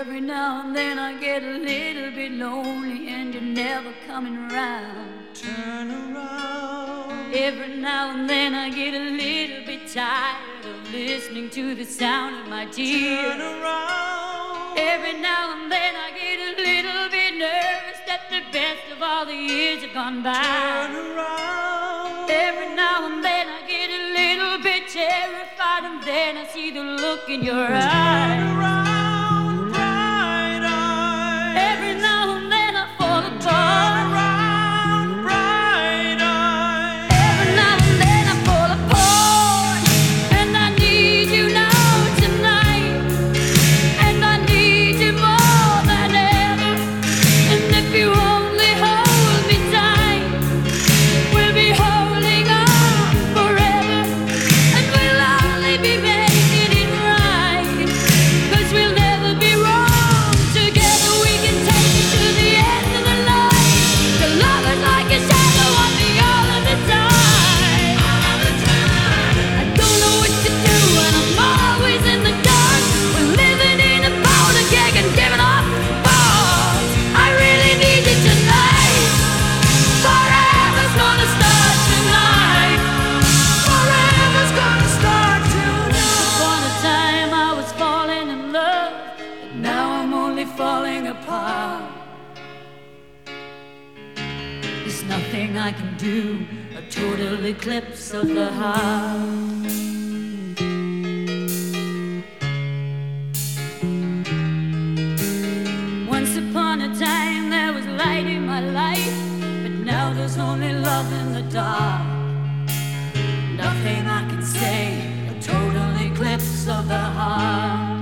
Every now and then I get a little bit lonely and you're never coming around. Turn around. Every now and then I get a little bit tired of listening to the sound of my tears. Turn around. Every now and then I get a little bit nervous that the best of all the years have gone by. Turn around. Every now and then I get a little bit terrified, and then I see the look in your eyes. Turn around, bright eyes. Every now and then I fall Turn apart. around, bright eyes. Every now and then I fall apart, and I need you now tonight, and I need you more than ever. And if you only hold me tight, we'll be holding on forever, and we'll only be making it right, 'cause we'll never be wrong. Together we can take it to the end of the line. The love is like a shadow on me all of the time. I don't know what to do and I'm always in the dark. We're living in a powder keg and giving off balls. I really need you tonight. Forever's gonna start tonight. Forever's gonna start tonight. Upon a time I was falling in love, but now I'm only falling apart. There's nothing I can do, a total eclipse of the heart. Once upon a time there was light in my life, but now there's only love in the dark. Nothing I can say, a total eclipse of the heart.